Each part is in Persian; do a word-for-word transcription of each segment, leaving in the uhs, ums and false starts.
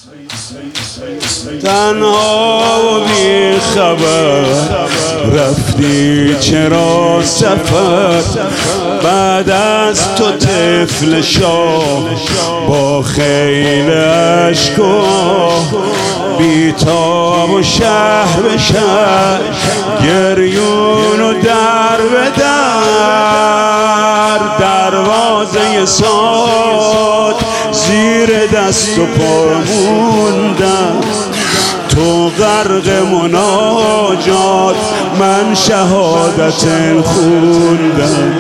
تنها و بی خبر رفتی چرا سفر، بعد از تو طفل شاه با خیل اشک و بی تاب و شهر به شهر، گریون و در به در، دروازه ساد زیر دست و پا موندم، تو غرق مناجات من شهادت خوندم،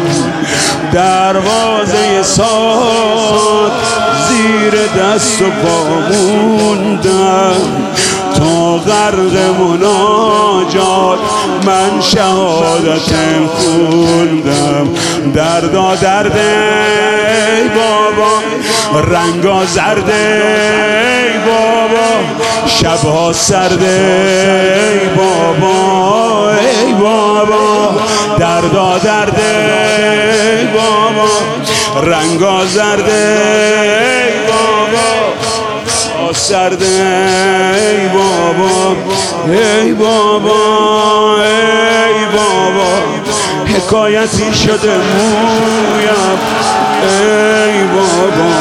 دروازه ساد زیر دست و پا موندم، تو غرق مناجات من شهادت خوندم، دردا درده ای بابا، رنگا زرده ای بابا، شبها سرده ای بابا ای بابا، دردا درده ای بابا، رنگا زرده ای بابا، سرده ای بابا ای بابا ای بابا، حکایتی شده مویم ای بابا.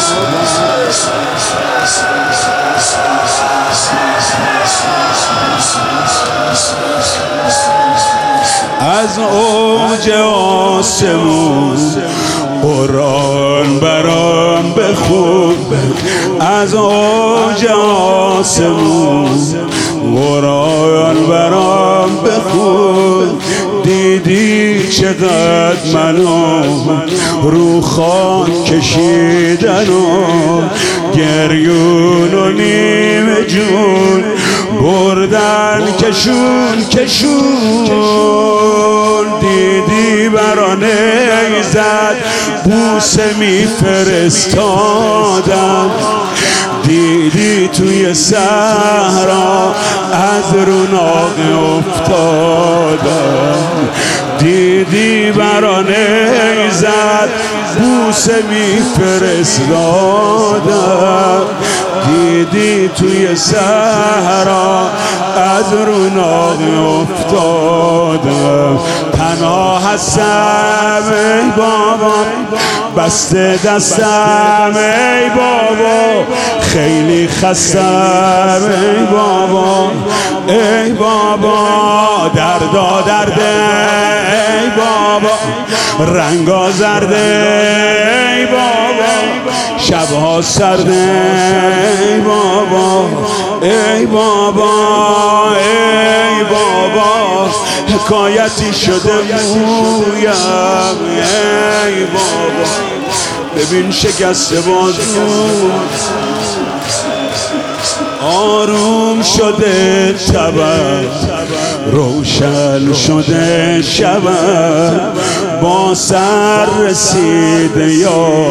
از اوج آسمون قرآن برام بخون، از اوج آسمون قرآن برام بخون، دیدی چقدر منو رو خاک کشیدن و گریون و نیمه جون بردن کشون کشون، دیدی بران ایزد بوسه میفرستادم، دیدی توی صحرا از رو ناقه افتادم، دیدی بران ایزد بوسه میفرستادم، دیدی توی صحرا از رو ناقه افتادم، تنها هستم ای بابا، بسته دستم ای بابا، خیلی خستم ای بابا ای بابا، دردا درده ای بابا، رنگا زرده ای بابا، شبها سرده ای بابا ای بابا ای بابا، حکایتی شده مویم ای بابا، ببین شکست بازو آروم شده تبر، روشن شده شبر، با سر رسیده یا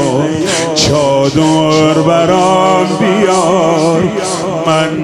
چادر برام بیار، من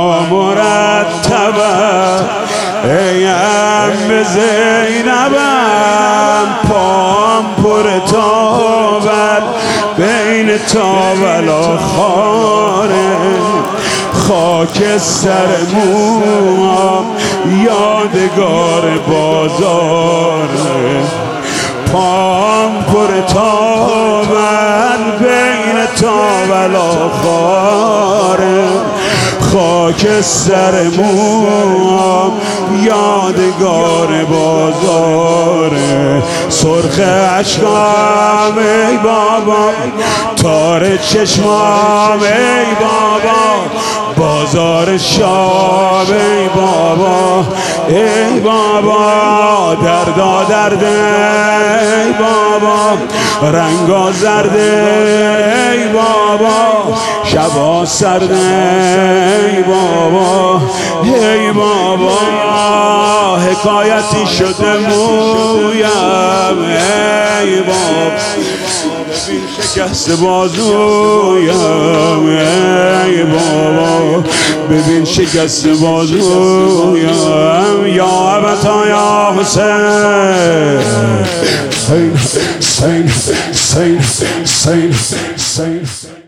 نامرتبم ای عم زینبم، پام پر تاول بین تاولا خاره، خاک سر موام یادگار بازاره، پام پر تاول بین تاولا خاره، خاک سر موام یادگار بازاره، سرخ اشکام ای بابا، تار چشمام ای بابا، بازار شام ای بابا ای بابا، دردا درده ای بابا، رنگا زرده ای بابا، شبا سرده ای بابا ای بابا، حکایتی شده مویم ای بابا، ببین شکست بازویم ای بابا، ببین شکست بازویم، یا ابتا یا حسین، حسین حسین حسین حسین حسین.